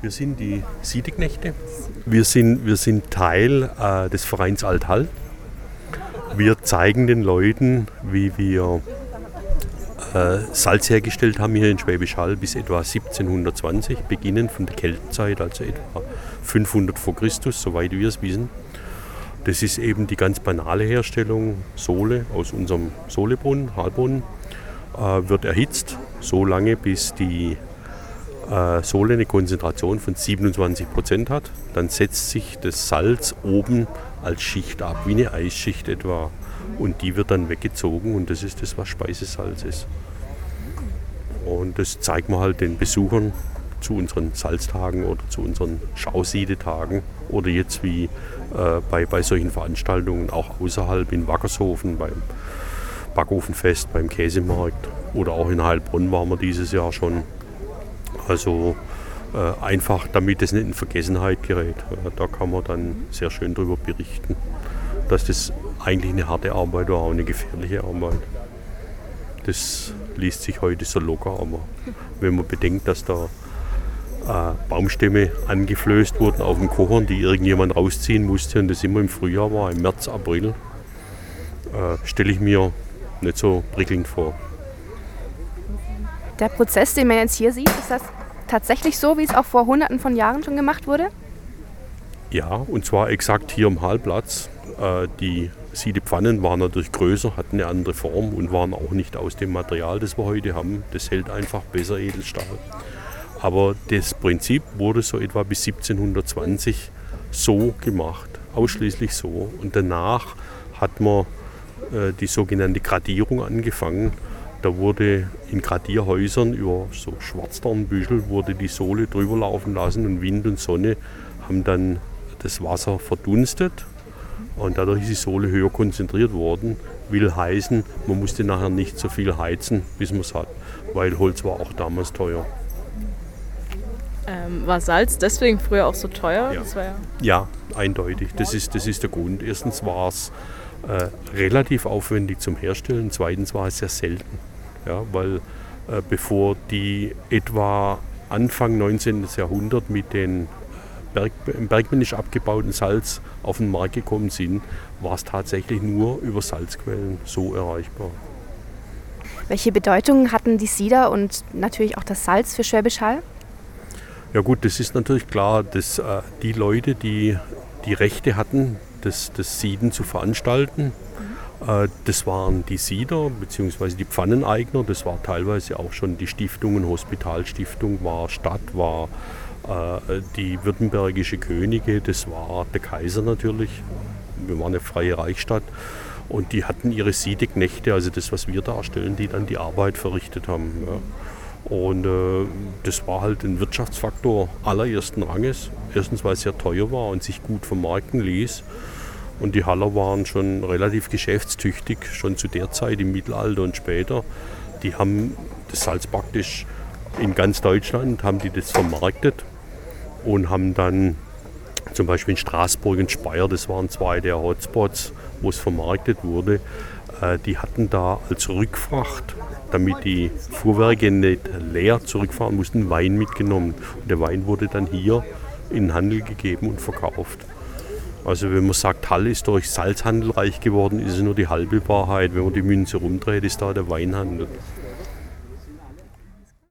Wir sind die Siedeknechte. Wir sind Teil des Vereins Alt-Hall. Wir zeigen den Leuten, wie wir Salz hergestellt haben hier in Schwäbisch Hall bis etwa 1720, beginnend von der Keltenzeit, also etwa 500 vor Christus, soweit wir es wissen. Das ist eben die ganz banale Herstellung. Sohle aus unserem Sohlebrunnen, Halbrunnen, wird erhitzt, so lange bis die Sohle eine Konzentration von 27% hat. Dann setzt sich das Salz oben als Schicht ab, wie eine Eisschicht etwa. Und die wird dann weggezogen und das ist das, was Speisesalz ist. Und das zeigen wir halt den Besuchern zu unseren Salztagen oder zu unseren Schausiedetagen oder jetzt wie bei solchen Veranstaltungen auch außerhalb in Wackershofen beim Backofenfest, beim Käsemarkt oder auch in Heilbronn waren wir dieses Jahr schon. Also einfach, damit es nicht in Vergessenheit gerät. Da kann man dann sehr schön darüber berichten, dass das eigentlich eine harte Arbeit war, auch eine gefährliche Arbeit. Das liest sich heute so locker, aber wenn man bedenkt, dass da Baumstämme angeflößt wurden auf dem Kochern, die irgendjemand rausziehen musste und das immer im Frühjahr war, im März, April, stelle ich mir nicht so prickelnd vor. Der Prozess, den man jetzt hier sieht, ist das tatsächlich so, wie es auch vor Hunderten von Jahren schon gemacht wurde? Ja, und zwar exakt hier am Hallplatz. Die Siedepfannen waren natürlich größer, hatten eine andere Form und waren auch nicht aus dem Material, das wir heute haben. Das hält einfach besser Edelstahl. Aber das Prinzip wurde so etwa bis 1720 so gemacht, ausschließlich so. Und danach hat man die sogenannte Gradierung angefangen. Da wurde in Gradierhäusern über so Schwarzdornbüschel wurde die Sohle drüber laufen lassen und Wind und Sonne haben dann das Wasser verdunstet und dadurch ist die Sohle höher konzentriert worden. Will heißen, man musste nachher nicht so viel heizen, bis man es hat, weil Holz war auch damals teuer. War Salz deswegen früher auch so teuer? Ja, Das war ja eindeutig. Das ist der Grund. Erstens war es relativ aufwendig zum Herstellen, zweitens war es sehr selten. Ja, weil bevor die etwa Anfang 19. Jahrhundert mit den bergmännisch abgebauten Salz auf den Markt gekommen sind, war es tatsächlich nur über Salzquellen so erreichbar. Welche Bedeutung hatten die Sieder und natürlich auch das Salz für Schwäbisch Hall? Ja gut, das ist natürlich klar, dass die Leute, die die Rechte hatten, das Sieden zu veranstalten, das waren die Sieder bzw. die Pfanneneigner, das war teilweise auch schon die Stiftungen, Hospitalstiftung war Stadt, war die württembergische Könige, das war der Kaiser natürlich, wir waren eine freie Reichsstadt und die hatten ihre Siedeknechte, also das, was wir darstellen, die dann die Arbeit verrichtet haben. Ja. Und das war halt ein Wirtschaftsfaktor allerersten Ranges, erstens weil es sehr teuer war und sich gut vermarkten ließ. Und die Haller waren schon relativ geschäftstüchtig, schon zu der Zeit im Mittelalter und später. Die haben das Salz praktisch in ganz Deutschland, haben die das vermarktet und haben dann zum Beispiel in Straßburg und Speyer, das waren zwei der Hotspots, wo es vermarktet wurde, die hatten da als Rückfracht, damit die Fuhrwerke nicht leer zurückfahren mussten, Wein mitgenommen. Und der Wein wurde dann hier in den Handel gegeben und verkauft. Also wenn man sagt, Hall ist durch Salzhandel reich geworden, ist es nur die halbe Wahrheit. Wenn man die Münze rumdreht, ist da der Weinhandel.